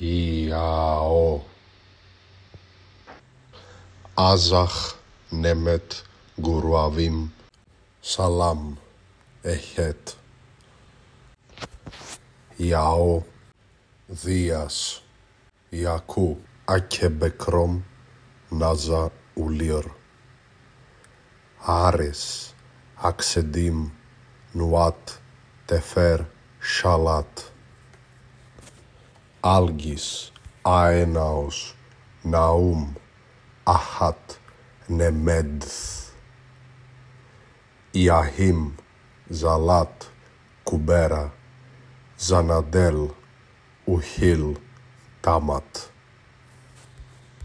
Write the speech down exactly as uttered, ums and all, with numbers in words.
Ιαό. Άζαχ νέμετ γκουρουαβίμ σαλάμ εχέτ. Ιαό Δίας Ιακού ακεμπεκρόμ νάζα ουλίρ. Άρες αξεντίμ νουάτ τεφέρ σαλάτ. Άλγης αέναος ναούμ αχάτ νεμέντθ. Ιαχήμ ζαλάτ κουμπέρα ζαναντέλ ουχίλ τάματ.